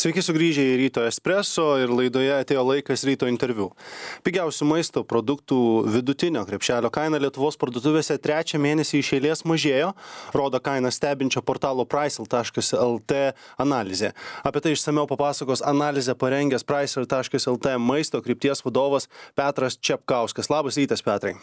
Sveiki sugrįžę į Ryto Espresso ir laidoje atėjo laikas ryto interviu. Pigiausių maisto produktų vidutinio krepšelio kaina Lietuvos parduotuvėse trečią mėnesį iš eilės mažėjo, rodo kainą stebinčio portalo Pricer.lt analizė. Apie tai išsamiau papasakos analizę parengęs Pricer.lt maisto krypties vadovas Petras Čepkauskas. Labas rytas, Petrai.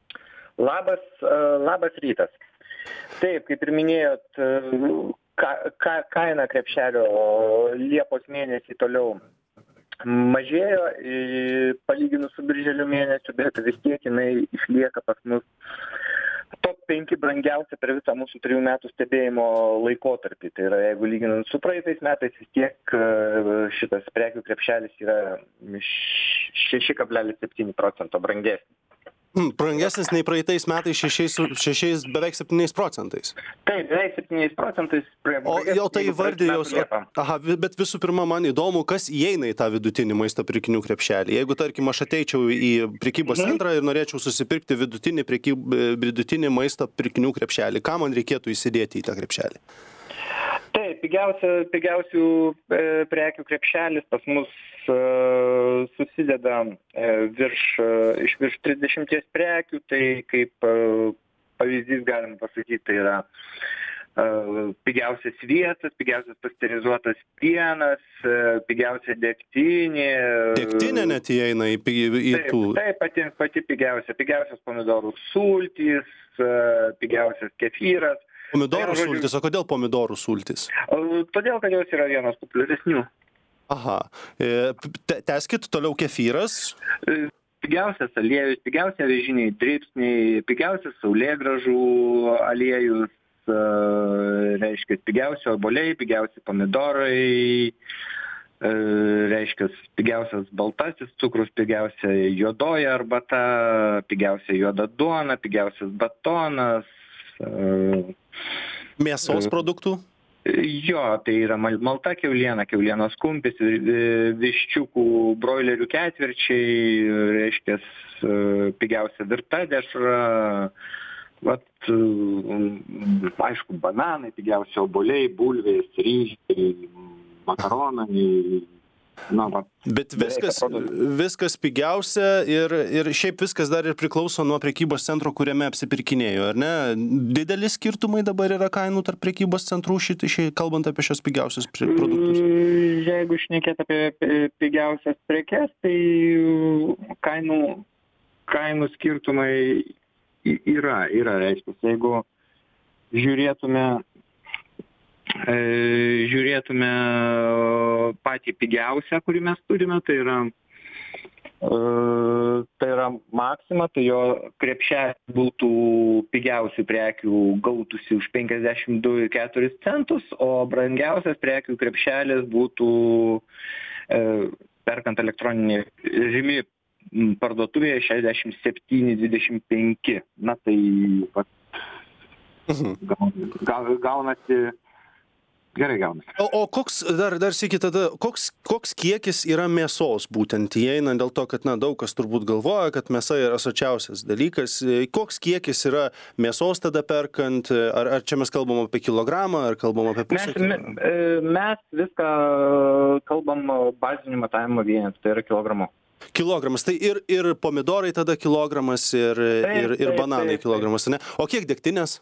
Labas rytas. Taip, kaip ir minėjot, kaina krepšelio Liepos mėnesį toliau mažėjo, palyginus su birželio mėnesiu, bet vis tiek jinai išlieka pas mus top 5 brangiausia per visą mūsų 3 metų stebėjimo laikotarpį. Tai yra, jeigu lyginant su praeitais metais, vis tiek šitas prekių krepšelis yra 6,7% brangesnis. Brangesnis nei praeitais metais beveik 7%. Taip, beveik 7%. O jau tai įvardėjus, bet visų pirma, man įdomu, kas įeina į tą vidutinį maisto pirkinių krepšelį. Jeigu, tarkim, aš ateičiau į prekybos centrą ir norėčiau susipirkti vidutinį maisto pirkinių krepšelį, ką man reikėtų įsidėti į tą krepšelį? Taip, pigiausių prekių krepšelis pas mus susideda iš virš 30 prekių, tai kaip pavyzdys galim pasakyti, tai yra pigiausias sviestas, pigiausias pasterizuotas pienas, pigiausia degtinė. Degtinė net įeina į tų. Taip, pati pigiausias pomidorų sultys, pigiausias kefyras. Pomidorų sultis, o kodėl pomidorų sultis? Todėl, kad jos yra vienos populiaresnių. Aha. Tęskit, toliau kefyras. Pigiausias aliejus, pigiausia avižiniai dribsniai, pigiausias saulėgrąžų aliejus, reiškia pigiausi obuoliai, pigiausi pomidorai, reiškia pigiausias baltasis cukrus, pigiausia juodoji arbata, pigiausia juoda duona, pigiausias batonas. Mėsos produktų? Jo, tai yra malta kiauliena, kiaulienos kumpis, viščiukų broilerių ketvirčiai, reiškia pigiausia virta dešra, aišku, bananai, pigiausi obuoliai, bulvės, ryžiai, makaronai. Bet viskas pigiausia ir šiaip viskas dar ir priklauso nuo prekybos centro, kuriame apsipirkinėjo, ar ne? Didelis skirtumai dabar yra kainų tarp prekybos centrų, kalbant apie šios pigiausius produktus? Jeigu šnekėt apie pigiausias prekes, tai kainų skirtumai yra, reiškia. Jeigu žiūrėtume patį pigiausią, kurį mes turime, tai yra Maxima, tai jo krepšelis būtų pigiausių prekių gautųsi už 52,4 centus, o brangiausias prekių krepšelis būtų perkant elektroninį režimį parduotuvėje 67,25. Na tai gaunasi. Gerai gaunasi. O koks, dar sykį tada, koks kiekis yra mėsos būtent įeina, dėl to, kad daug kas turbūt galvoja, kad mėsa yra sočiausias dalykas. Koks kiekis yra mėsos tada perkant, ar čia mes kalbam apie kilogramą, ar kalbam apie pusę kilogramą? Mes viską kalbam bazinių matavimo vienetų, tai yra kilogramu. Kilogramas, tai ir pomidorai tada kilogramas, ir bananai kilogramas, ne? O kiek degtinės?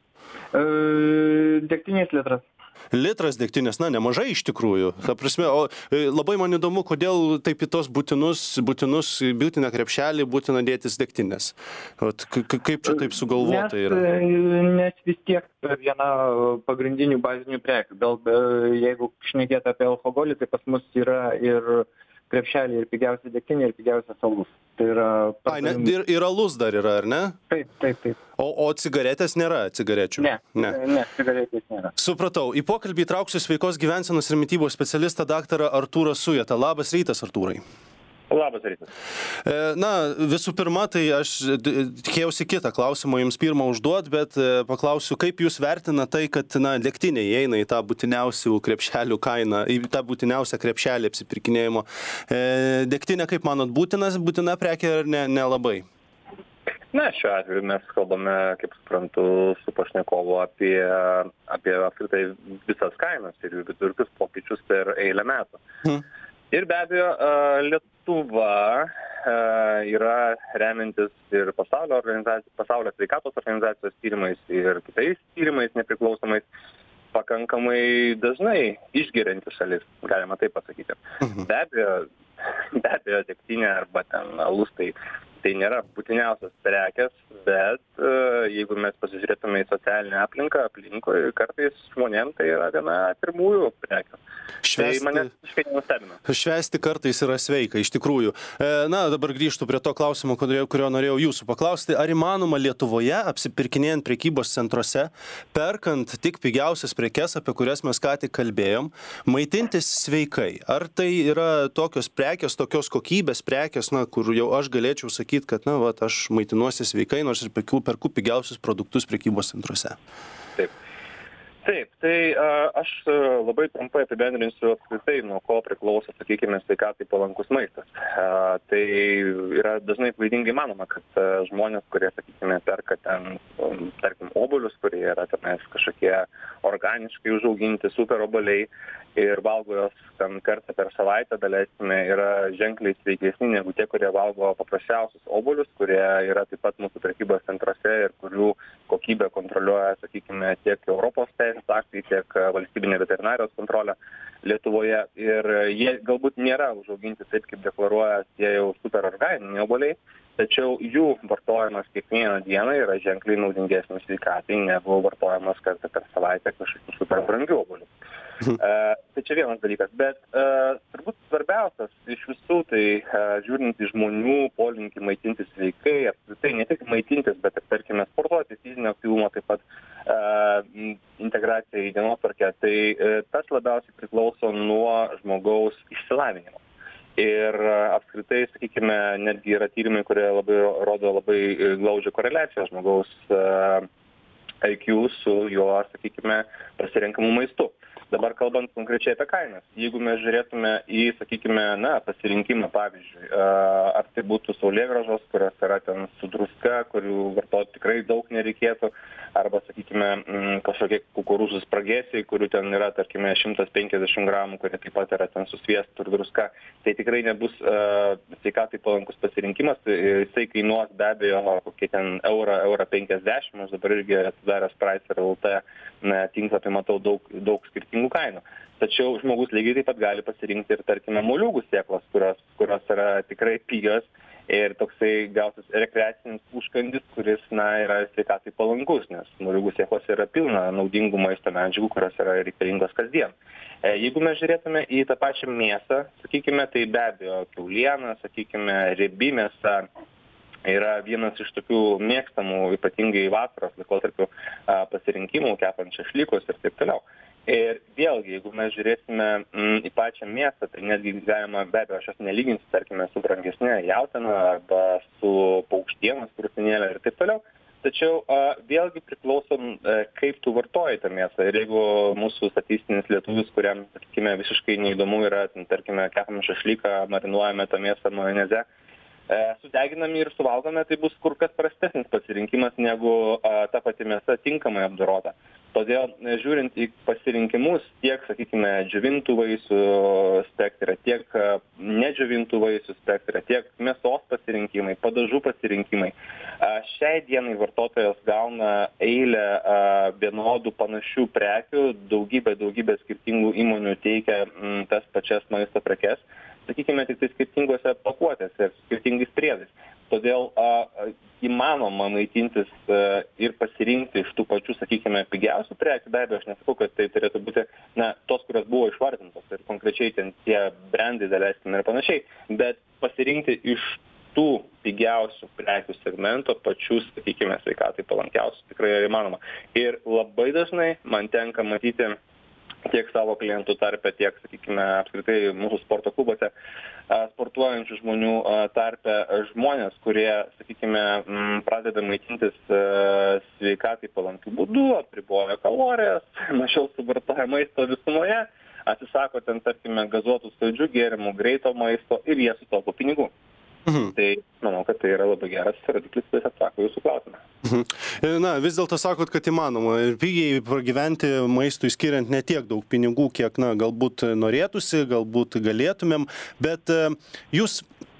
Degtinės litras. Litras degtinės, nemažai iš tikrųjų. Ta prasme, labai man įdomu, kodėl taip į tos būtiną krepšelį būtina dėtis degtinės. Kaip čia taip sugalvota yra? Nes vis tiek viena pagrindinių bazinių prekių. Jeigu šnekėt apie alkoholį, tai pas mus yra ir krepšelį, ir pigiausia degtinė, ir pigiausias alus. Tai yra... Ir alus dar yra, ar ne? Taip. O cigaretės nėra, cigarečių? Ne, cigaretės nėra. Supratau. Į pokalbį įtrauksiu sveikos gyvensenos ir mitybos specialistą daktarą Artūrą Sujetą. Labas rytas, Artūrai. Labas rytas. Visų pirma, tai aš tikėjausi kitą klausimą jums pirmą užduot, bet paklausiu, kaip jūs vertina tai, kad degtinė įeina į tą būtiniausių krepšelių kainą, į tą būtiniausią krepšelį apsipirkinėjimo. Degtinė, kaip manot, būtina prekė ar nelabai? Na, šiuo atveju mes kalbame, kaip suprantu, su pašnekovu apie apskritai visas kainas ir jų vidurkius pokyčius per eilę metų. Ir be abejo, Lietuva yra remiantis ir pasaulio sveikatos organizacijos tyrimais ir kitais tyrimais nepriklausomais pakankamai dažnai išgerianti šalis, galima taip pasakyti. Be abejo, degtinė arba ten alus tai nėra būtiniausias prekės, bet jeigu mes pasižiūrėtume į socialinę aplinką, aplinkui kartais žmonėm tai yra viena pirmųjų prekių. Tai mane visiškai nenustebino. Švęsti kartais yra sveika, iš tikrųjų. Na, dabar grįžtu prie to klausimo, kurio norėjau jūsų paklausti. Ar įmanoma Lietuvoje, apsipirkinėjant prekybos centruose, perkant tik pigiausias prekes, apie kurias mes ką tik kalbėjom, maitintis sveikai? Ar tai yra tokios prekės, tokios kokybės prekės, na, kur jau aš galėčiau sakyti, kad, na, vat, aš maitinuosi sveikai, nors ir perku pigiausius produktus prekybos centruose? Taip, tai aš labai trumpai apibendrinsiu apskritai, nuo ko priklauso, sakykime, sveikatai palankus maistas. Tai yra dažnai klaidingai manoma, kad žmonės, kurie, sakykime, perka ten, tarkim, obuolius, kurie yra tenais kažkokie organiškai užauginti super obuoliai ir valgo jos ten kartą per savaitę, daleisime, yra ženkliai sveikesni negu tie, kurie valgo paprasčiausius obuolius, kurie yra taip pat mūsų prekybos centruose ir kurių kokybę kontroliuoja, sakykime, tiek Europos teisės aktai, tiek valstybinė veterinarijos kontrolė Lietuvoje. Ir jie galbūt nėra užauginti taip, kaip deklaruoja tie jau super organiniai obuoliai, tačiau jų vartojimas kiekvieną dieną yra ženkliai naudingesnis sveikatai negu vartojimas kartą per savaitę kažkokių super brangių obuolių. Tai čia vienas dalykas, bet turbūt svarbiausias iš visų, tai žiūrint į žmonių polinkį maitintis sveikai, apskritai ne tik maitintis, bet ir, tarkime, sportuoti, fizinio aktyvumo, taip pat integracija į dienotvarkę, tai tas labiausiai priklauso nuo žmogaus išsilavinimo. Ir apskritai, sakykime, netgi yra tyrimai, kurie rodo labai glaudžią koreliaciją žmogaus IQ su jo, sakykime, pasirenkamu maistu. Dabar kalbant konkrečiai apie kainas, jeigu mes žiūrėtume į, sakykime, pasirinkimą, pavyzdžiui, ar tai būtų saulėgrąžos, kurios yra ten su druska, kurių vartoti tikrai daug nereikėtų, arba, sakykime, kažkokie kukurūzų spragėsiai, kurių ten yra, tarkime, 150 gramų, kurie taip pat yra ten su sviestu ir druska, tai tikrai nebus sveikatai palankus pasirinkimas, jisai kainuos be abejo kokie ten eurą 50, aš dabar irgi atsidaręs Pricer LT tinklapį matau daug skirtingų kainų. Tačiau žmogus lygiai taip pat gali pasirinkti ir, tarkime, moliūgų sėklos, kurios yra tikrai pigios ir toksai gautas rekreacinis užkandis, kuris, yra sveikatai palankus, nes moliūgų sėklos yra pilna naudingų maisto medžiagų, kurios yra reikalingos kasdien. Jeigu mes žiūrėtume į tą pačią mėsą, sakykime, tai be abejo kiauliena, sakykime, riebi mėsa yra vienas iš tokių mėgstamų, ypatingai vasaros laikotarpiu pasirinkimų, kepant šašlykus ir taip toliau. Ir vėlgi, jeigu mes žiūrėsime į pačią mėsą, tai netgi galima, be abejo, aš jos nelyginsiu, tarkime, su brangesnė jautiena arba su paukštienos krūtinėle ir taip toliau. Tačiau vėlgi priklauso, kaip tu vartoji tą mėsą. Ir jeigu mūsų statistinis lietuvis, kuriam, sakykime, visiškai neįdomu yra, tarkime, kepam šašlyką, marinuojame tą mėsą majoneze, sudeginami ir suvalgome, tai bus kur kas prastesnis pasirinkimas negu ta pati mėsa tinkamai apdorota. Todėl, žiūrint į pasirinkimus, tiek, sakykime, džiovintų vaisių spektrą, tiek nedžiovintų vaisių spektrą, tiek mėsos pasirinkimai, padažų pasirinkimai, šiai dienai vartotojas gauna eilę vienodų panašių prekių, daugybė skirtingų įmonių teikia tas pačias maisto prekes, sakykime, tik tai skirtingose pakuotėse ir skirtingais priedais. Todėl įmanoma maitintis ir pasirinkti iš tų pačių, sakykime, pigiausių prekių. Be abejo, aš nesakau, kad tai turėtų būti tos, kurios buvo išvardintos ir konkrečiai ten tie brandai, daleiskim ir panašiai, bet pasirinkti iš tų pigiausių prekių segmento pačius, sakykime, sveikatai palankiausius tikrai yra įmanoma. Ir labai dažnai man tenka matyti tiek savo klientų tarpe, tiek, sakykime, apskritai mūsų sporto klubuose sportuojančių žmonių tarpe žmonės, kurie, sakykime, pradeda maitintis sveikatai palankiu būdu, apriboja kalorijas, mažiau suvartoja maisto visumoje, atsisako ten, tarkime, gazuotų saldžių gėrimų, greito maisto ir jie sutaupo pinigų. Tai manau, kad tai yra labai geras rodiklis, kuris atsako jūsų klausimą. Na, vis dėlto sakot, kad įmanoma ir pigiai pragyventi maistui skiriant ne tiek daug pinigų, kiek, na, galbūt norėtųsi, galbūt galėtumėm, bet jūs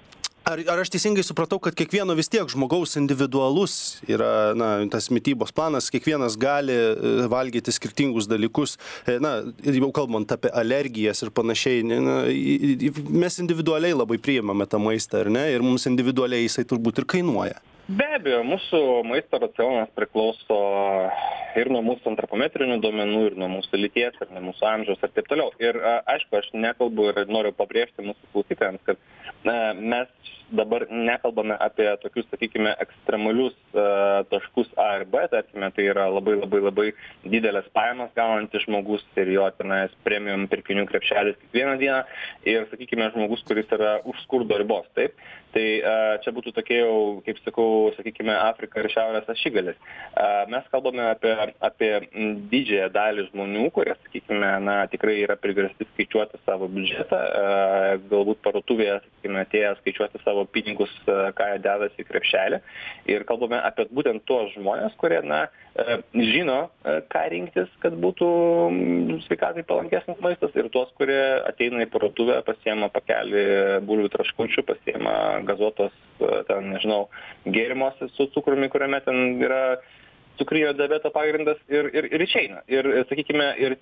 Ar aš teisingai supratau, kad kiekvieno vis tiek žmogaus individualus yra, na, tas mitybos planas, kiekvienas gali valgyti skirtingus dalykus, na, jau kalbant apie alergijas ir panašiai, na, mes individualiai labai priimame tą maistą, ar ne, ir mums individualiai jisai turbūt ir kainuoja. Be abejo, mūsų maisto racionas priklauso ir nuo mūsų antropometrinių duomenų, ir nuo mūsų lyties, ir nuo mūsų amžiaus ir taip toliau. Ir aišku, aš nekalbu ir noriu pabrėžti mūsų klausytojams, kad mes dabar nekalbame apie tokius, sakykime, ekstremalius taškus A ir B, tarkime, tai yra labai didelės pajamas gaunantis žmogus ir jo tenais premium pirkinių krepšelis kiekvieną dieną ir, sakykime, žmogus, kuris yra už skurdo ribos, taip. Tai čia būtų tokie jau, kaip sakau, sakykime, Afrika ir Šiaurės ašigalis. Mes kalbame apie didžiąją dalį žmonių, kurie, sakykime, na, tikrai yra priversti skaičiuoti savo biudžetą, galbūt parduotuvėje, sakykime, atėję skaičiuoti savo pinigus, ką jie dedasi į krepšelį. Ir kalbame apie būtent tuos žmonės, kurie, na, žino, ką rinktis, kad būtų sveikatai palankesnis maistas, ir tuos, kurie ateina į parduotuvę, pasiema pakelį bulvių traškučių, pasiema gazuotos, ten, nežinau, gėrimus su cukrumi, kuriame ten yra cukrinio diabeto pagrindas ir išeina. Ir, sakykime, ir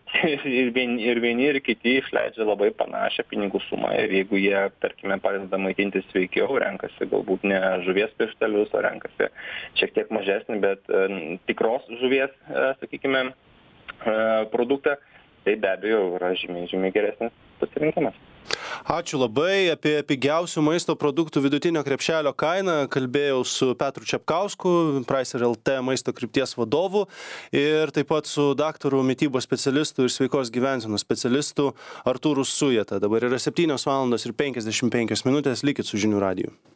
vieni, ir kiti išleidžia labai panašią pinigų sumą. Ir jeigu jie, tarkime, pradeda maitintis sveikiau, renkasi galbūt ne žuvies pirštelius, o renkasi šiek tiek mažesnį, bet tikros žuvies, sakykime, produktą, tai be abejo yra žymiai geresnis pasirinkimas. Ačiū labai. Apie pigiausių maisto produktų vidutinio krepšelio kainą kalbėjau su Petru Čepkausku, Pricer LT maisto krypties vadovu, ir taip pat su daktaru mitybos specialistu ir sveikos gyvensenos specialistu Artūru Sujeta. Dabar yra 7:55 min. Likit su Žinių radiju.